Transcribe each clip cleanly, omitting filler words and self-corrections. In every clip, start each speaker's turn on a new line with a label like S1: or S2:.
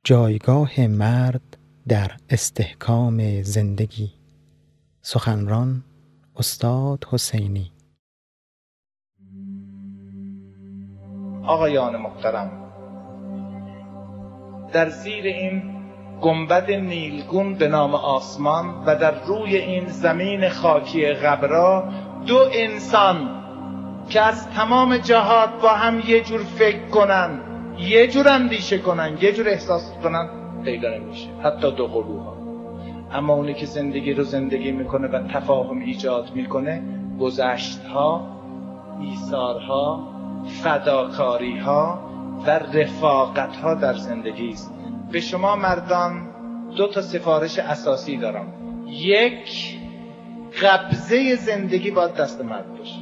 S1: جایگاه مرد در استحکام زندگی. سخنران استاد حسینی.
S2: آقایان محترم، در زیر این گنبد نیلگون به نام آسمان و در روی این زمین خاکی غبرا دو انسان که از تمام جهات با هم یه جور فکر کنن، یه جور اندیشه کنن، یه جور احساس کنن پیدا نمیشه، حتی دو قلوها. اما اونی که زندگی رو زندگی میکنه و تفاهم ایجاد میکنه گذشتها، ایثارها، فداکاریها و رفاقتها در زندگی است. به شما مردان دو تا سفارش اساسی دارم. یک، قبضه زندگی باید دست مرد باشه.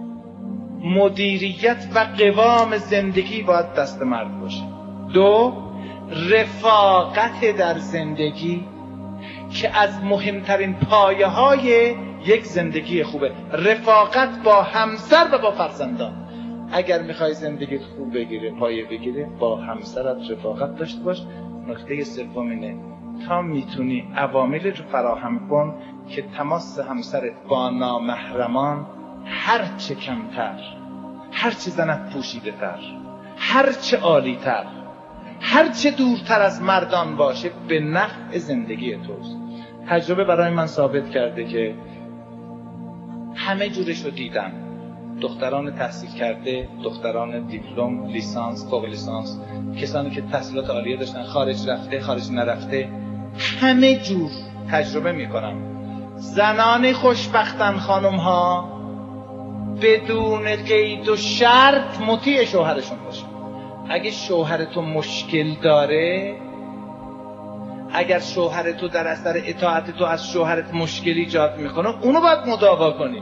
S2: مدیریت و قوام زندگی باید دست مرد باشه. دو، رفاقت در زندگی که از مهمترین پایه های یک زندگی خوبه. رفاقت با همسر و با فرزندان. اگر میخوای زندگیت خوب بگیره، پایه بگیره، با همسرت رفاقت داشته باش. نکته سوم اینه، تا میتونی عواملی رو فراهم کن که تماس همسرت با نامحرمان هرچه کمتر، هرچه زنت پوشیده تر، هرچه عالی تر، هرچه دورتر از مردان باشه به نفع زندگی توست. تجربه برای من ثابت کرده که همه جورش رو دیدم. دختران تحصیل کرده، دختران دیپلم، لیسانس، فوق لیسانس، کسانی که تحصیلات عالیه داشتن، خارج رفته، خارج نرفته، همه جور تجربه میکنم. زنان خوشبختن خانم ها بدون قید و شرط مطیع شوهرشون باشه. اگه شوهر تو مشکل داره، اگر شوهر تو در اثر اطاعت تو از شوهرت مشکل ایجاد میکنه، اونو باید مداوا کنی.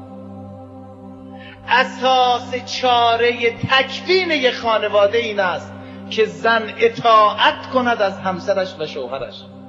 S2: اساس چاره تکوین یک خانواده این است که زن اطاعت کند از همسرش و شوهرش.